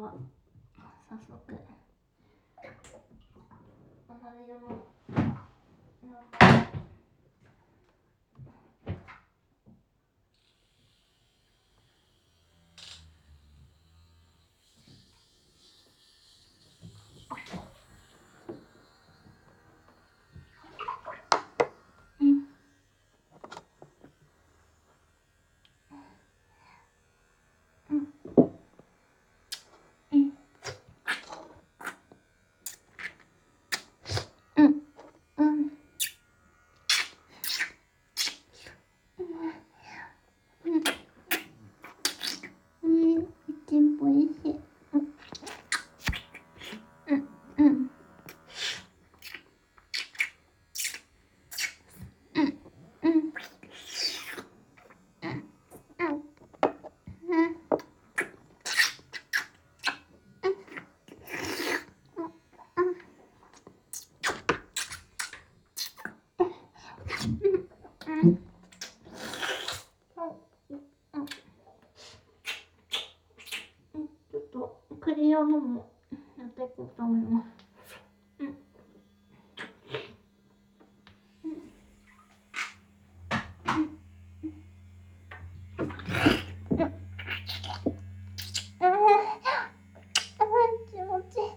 は早速同じものクリアのもやっていこうと思います。気持ちいい。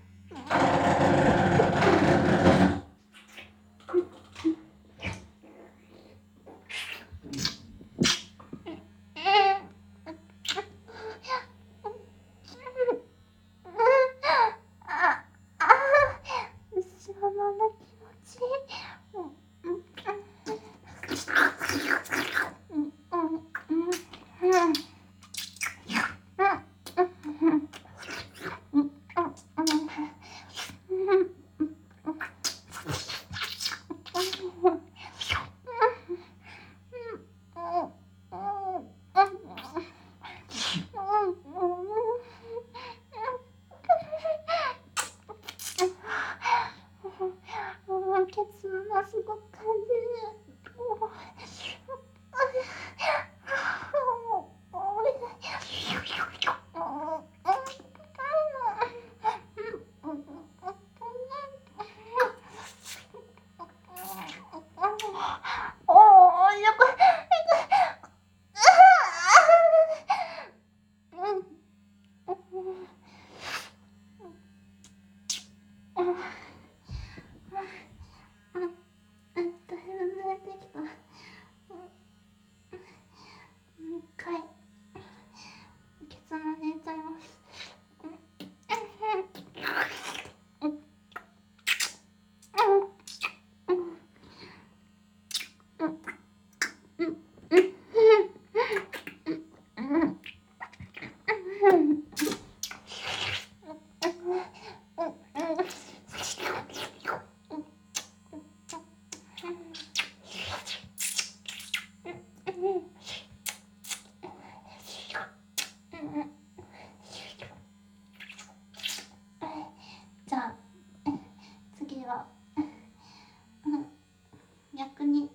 ケツがすごく感じる。じゃあ次は逆に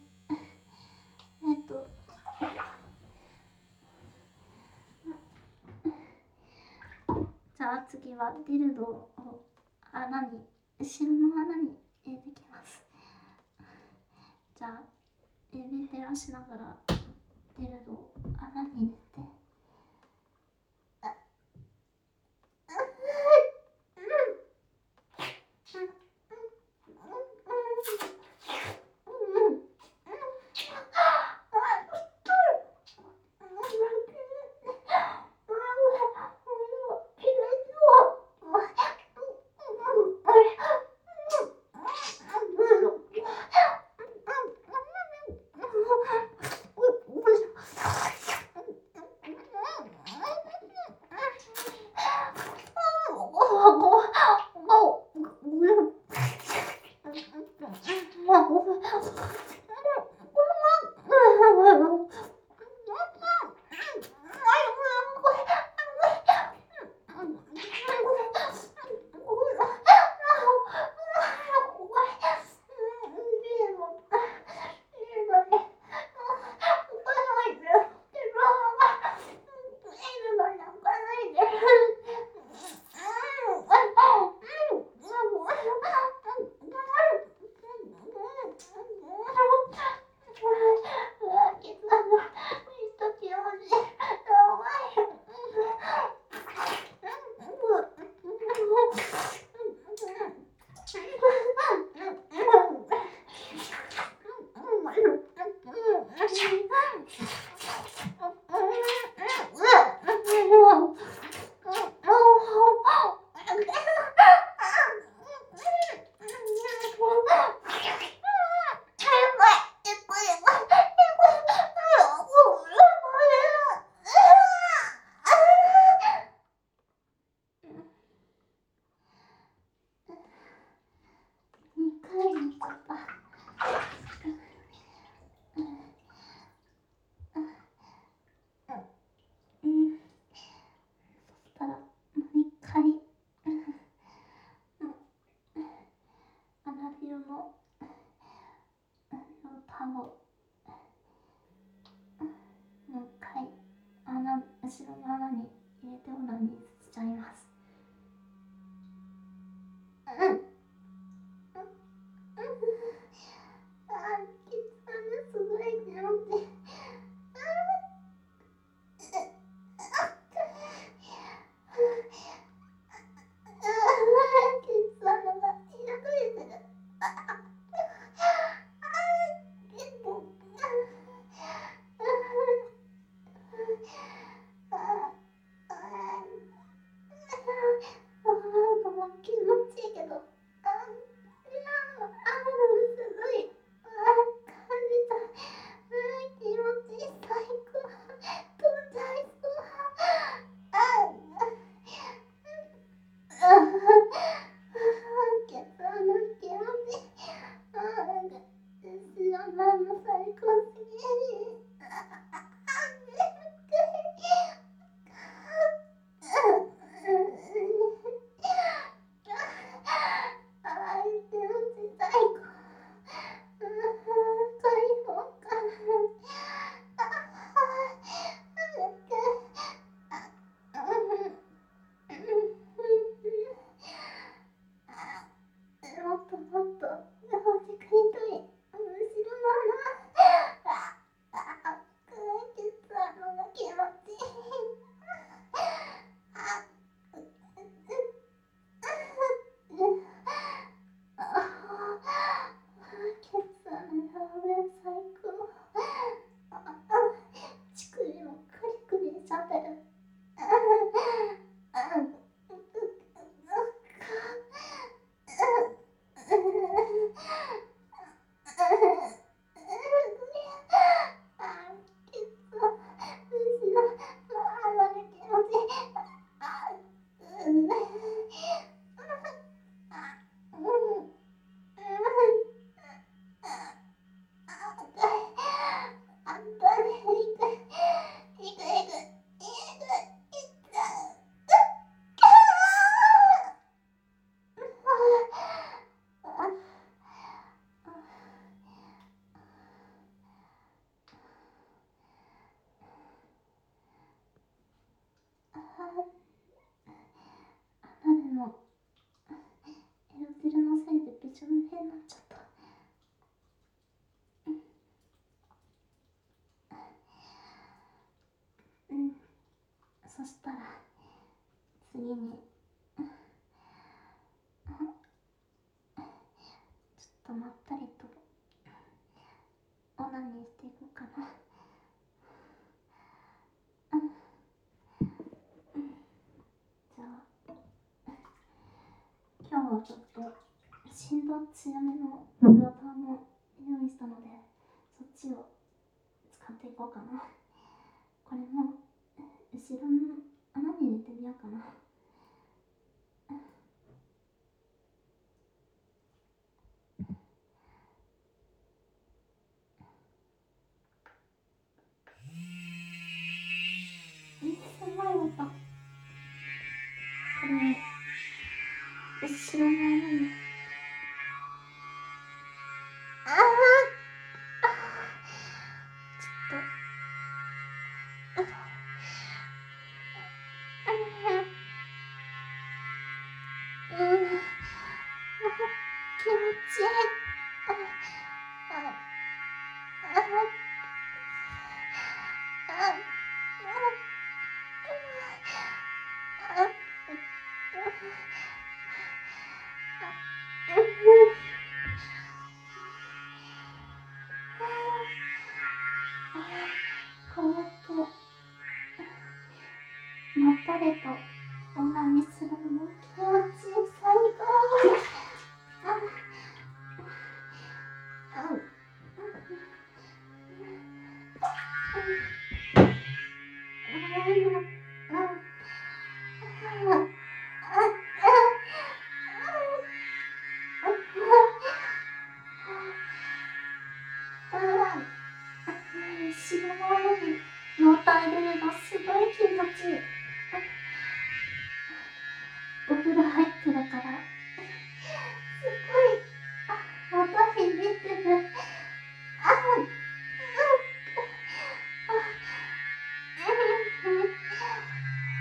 じゃあ次はディルドを後ろの穴に入れてきます。じゃあ指減らしながらディルドを穴に入れて後ろの穴に入れてオナニーしちゃいます。ケツ穴すごいねって。気持ちいいけど、すごい感じた。気持ちいい、最高。飛んじゃいそう。ケツ穴気持ちいい。後ろの穴最高すぎる。もっともっとほじくりたい。後ろの穴。ケツ穴が気持ちいい。ケツ穴やべえ、最高。乳首もクリクリしちゃってる。でもエロテルのせいでびしょ濡れになっちゃった。そしたら次にちょっとまったりとオナニーしていこうかな。じゃあ今日はちょっと振動強めのフローターも用意したので、そっちを使っていこうかな。これも後ろの穴に入れてみようかな。すごい音。これ後ろの穴に気持ちいこうやってまったりとオナニーするのも気持ちいい、最高。後ろの穴にモーター入れるのすごい気持ちいい。お風呂入ってるからすごい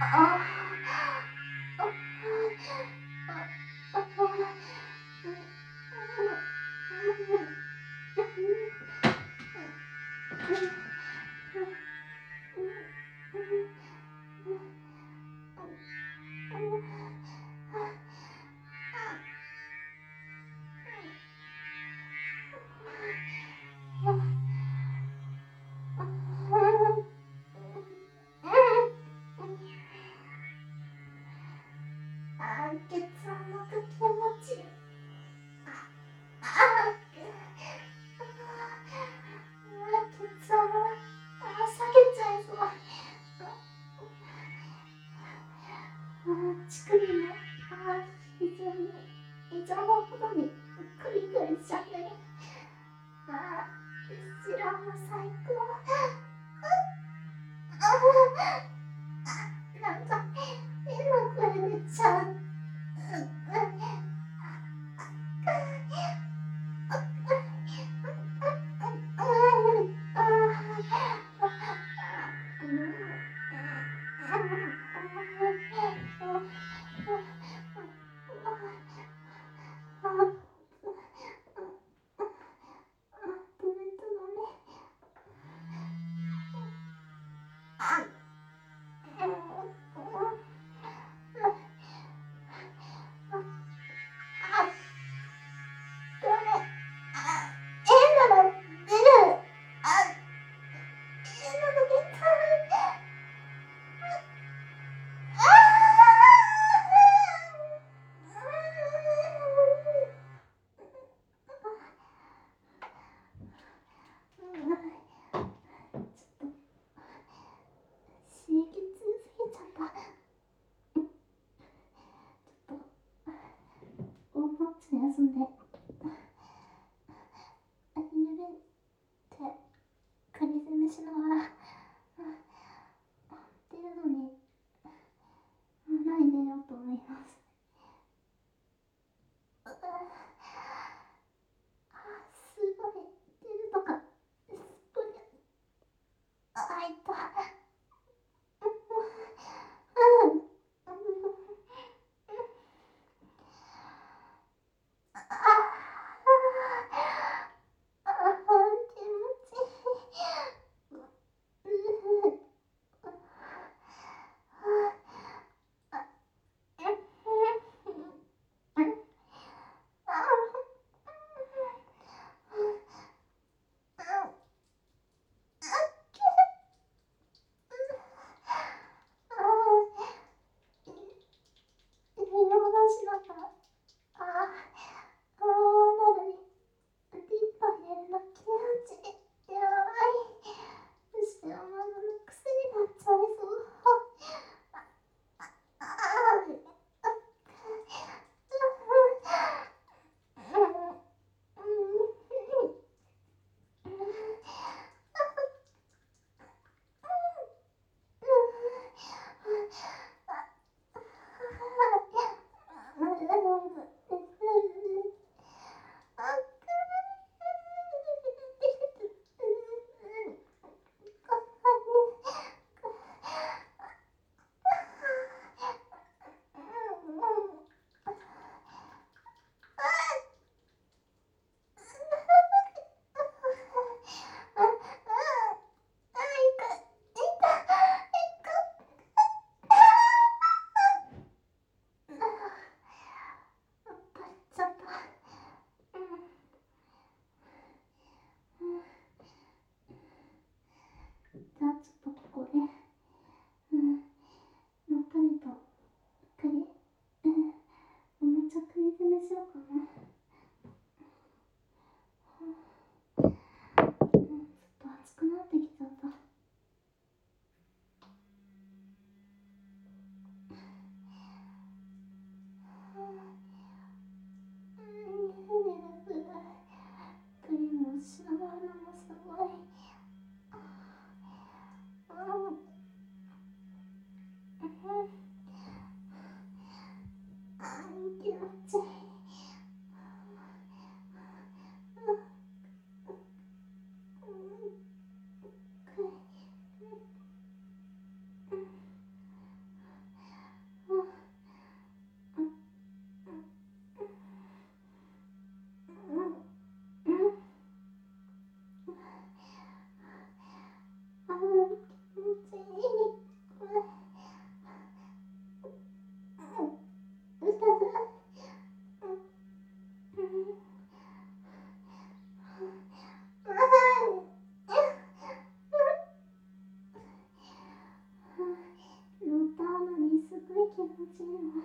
血圧の時気持ちいい。血圧下げちゃいそう。乳首も非常のほどにクリクリしちゃってる。後ろも最高。なんか変な声出ちゃう。刺激強すぎちゃった。ちょっともうちょい休んでゆるって首攻めしながら出るのに前に出ようと思います。すごい出るとかすごい。いた。気持ちいい。 ちいいの。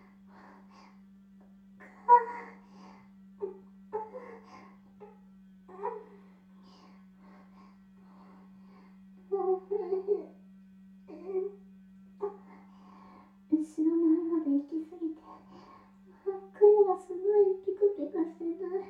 後ろの方まで行き過ぎて、声がすごいピクピクしてる。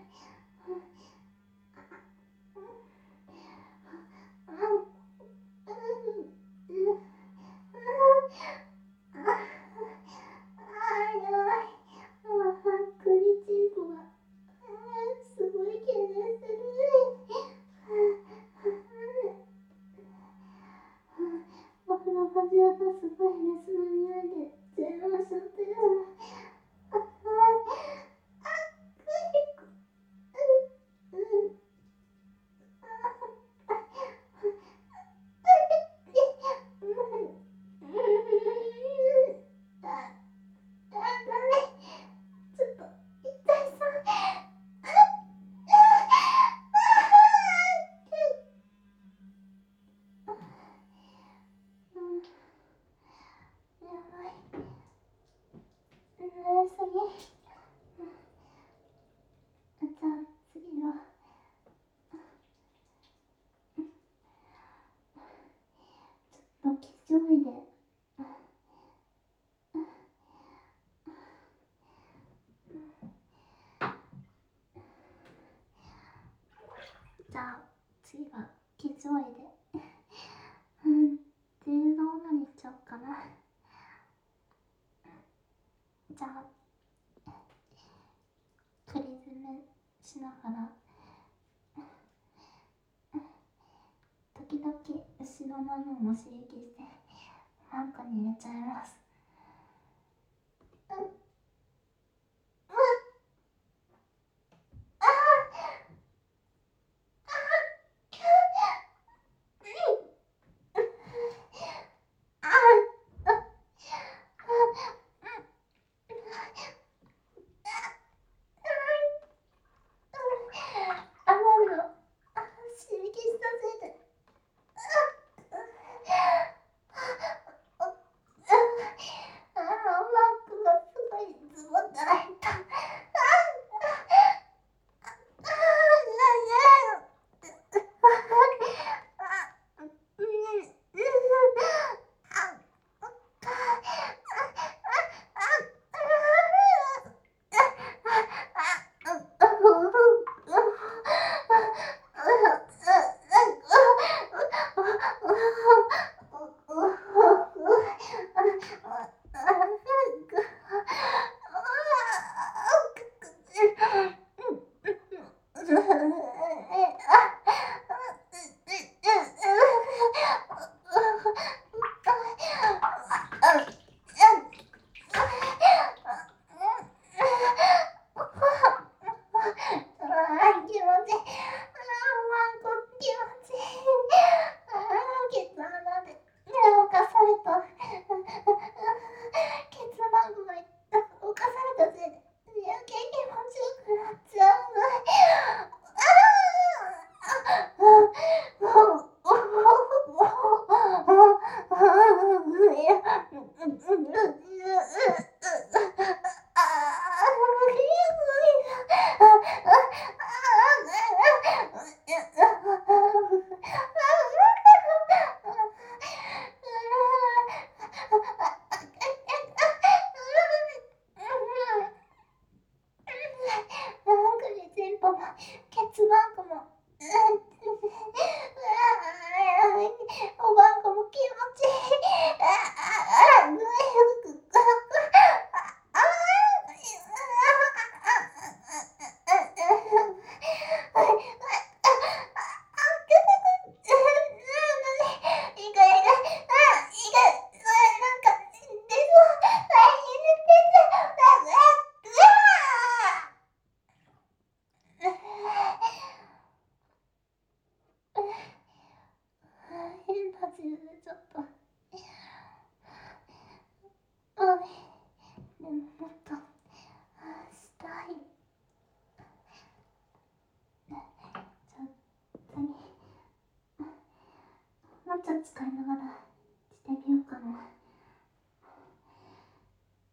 急いでじゃあ次は気象医でっていうのを何しちゃおうかな。じゃあクリズムしながら時々後ろの脳も刺激してマンコに入れちゃいます。使いながらしてみようかな。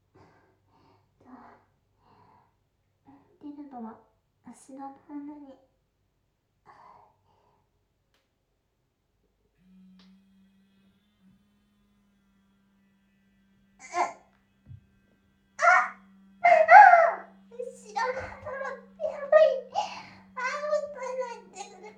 度は足の骨に知らなかった。やばい。あー、もったいないってくる。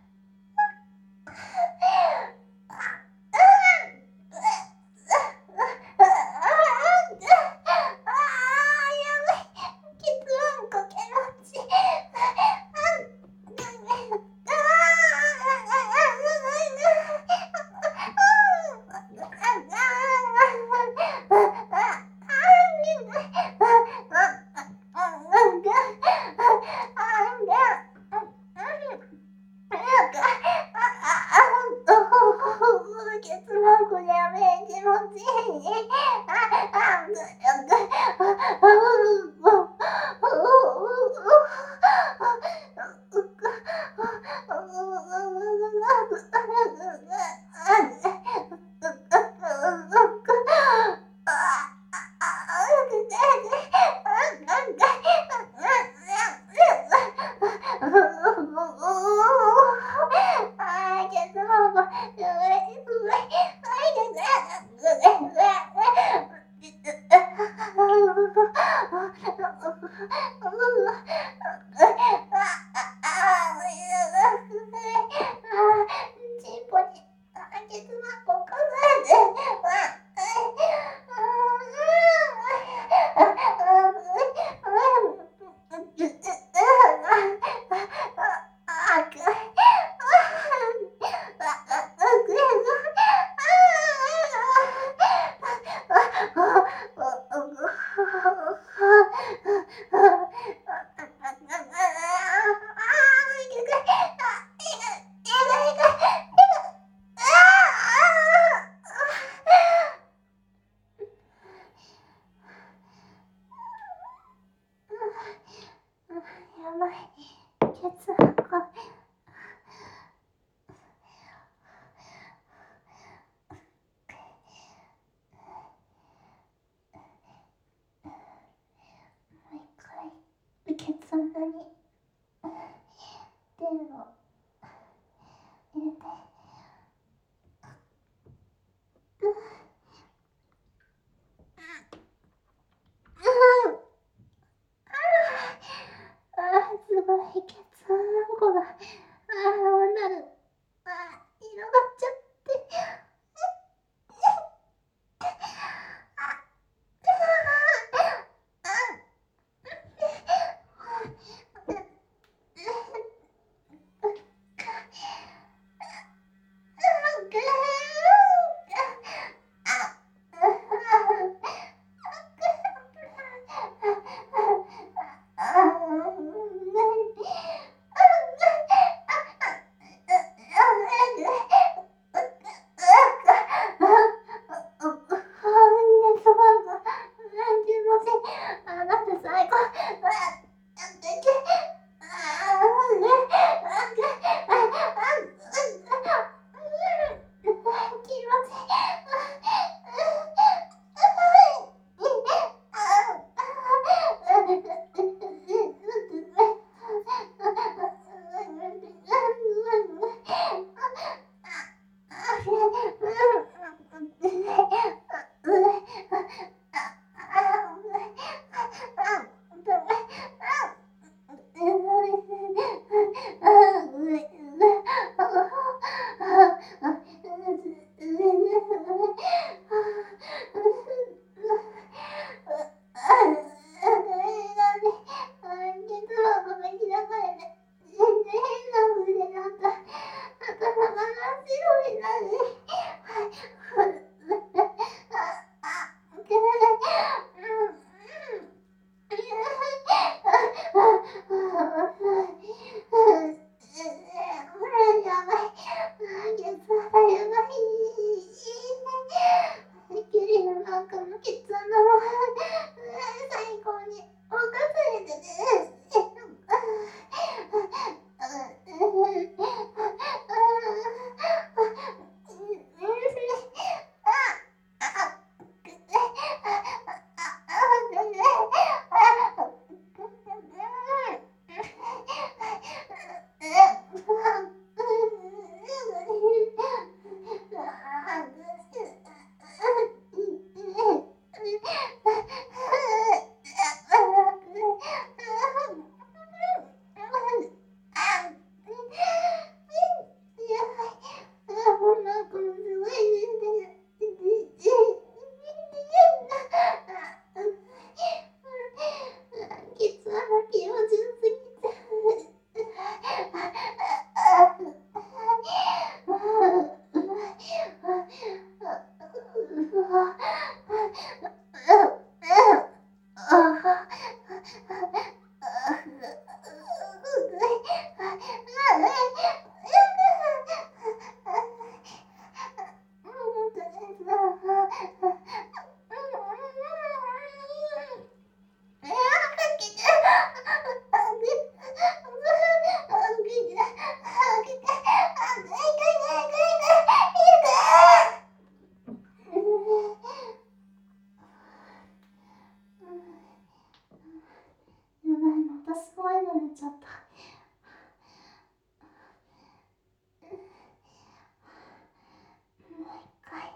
やばい。血圧。ケツ穴に電を入れて、すごいケツ穴子がなる、広がっちゃって。 いの出ちゃった。もう一回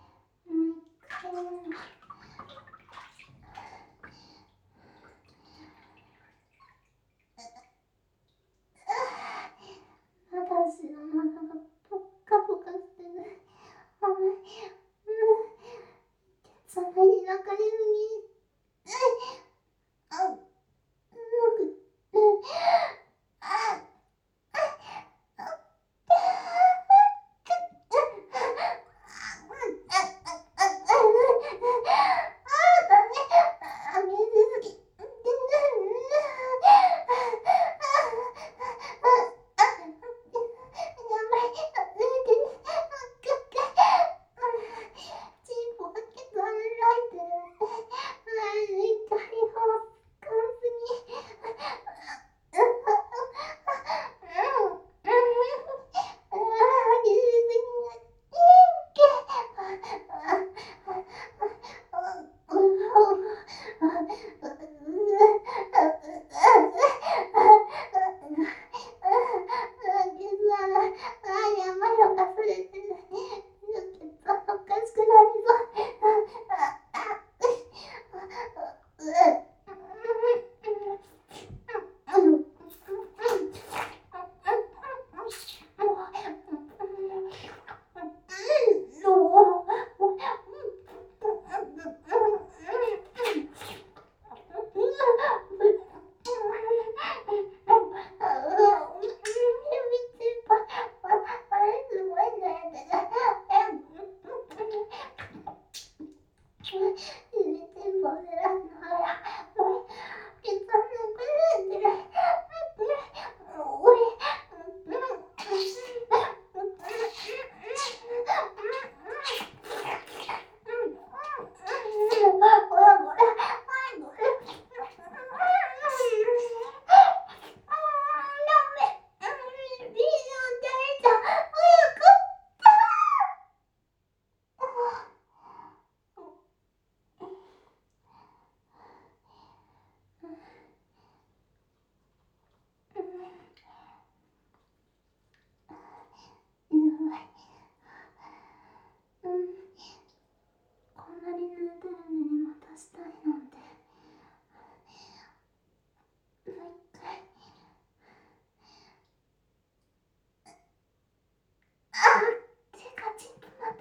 私の中がポッカポカしてる。そんなに泣かれずにこんなに濡れてるのにまたしたいなんて。もう一回。手がちんとなった。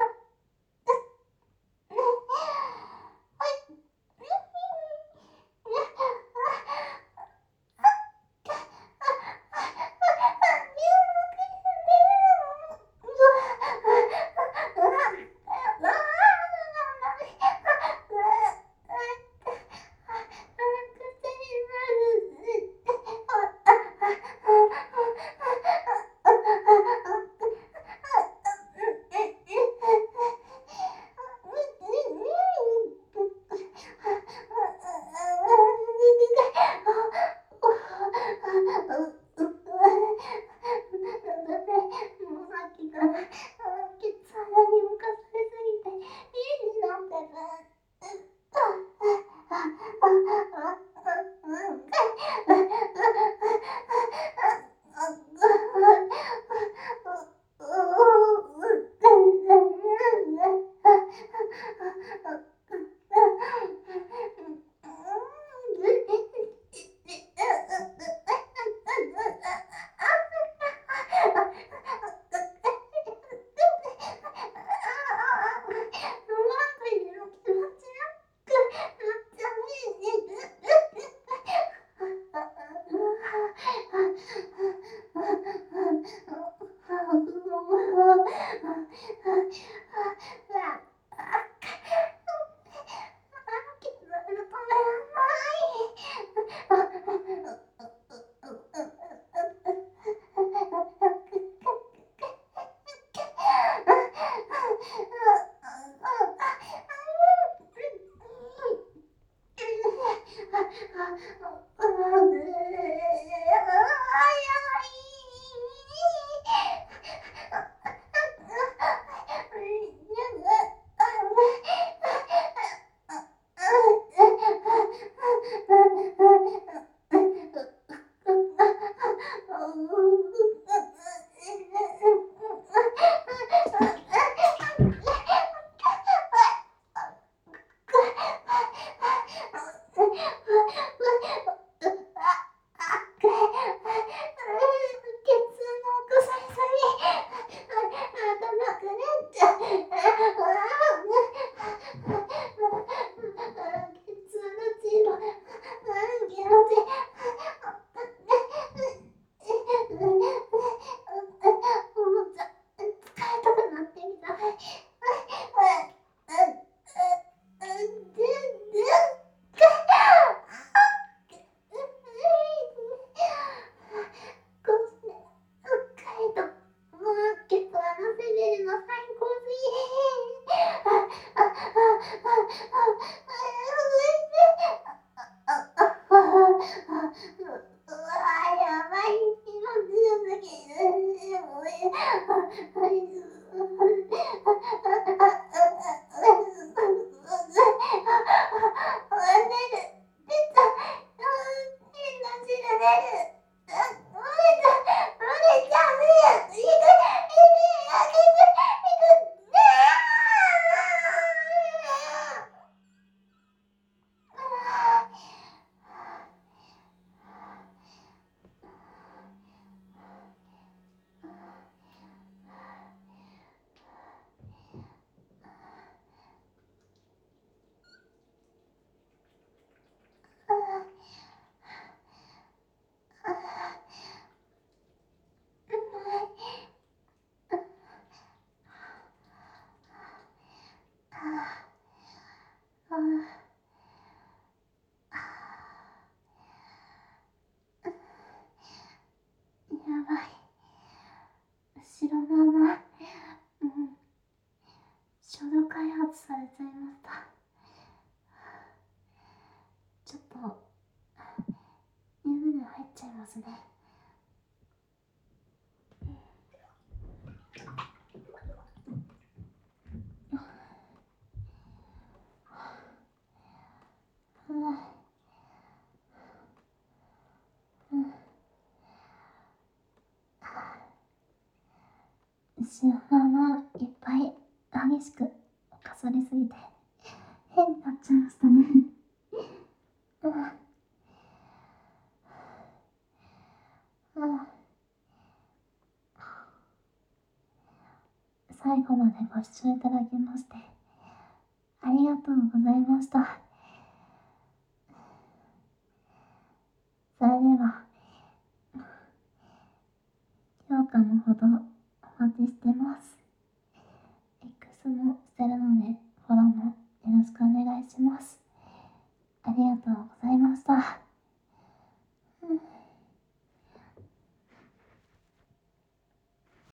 ますね。心配がいっぱい激しく犯されすぎて変になっちゃいましたね。最後までご視聴いただきましてありがとうございました。それでは評価のほどお待ちしてます。X もしてるのでフォローもよろしくお願いします。ありがとう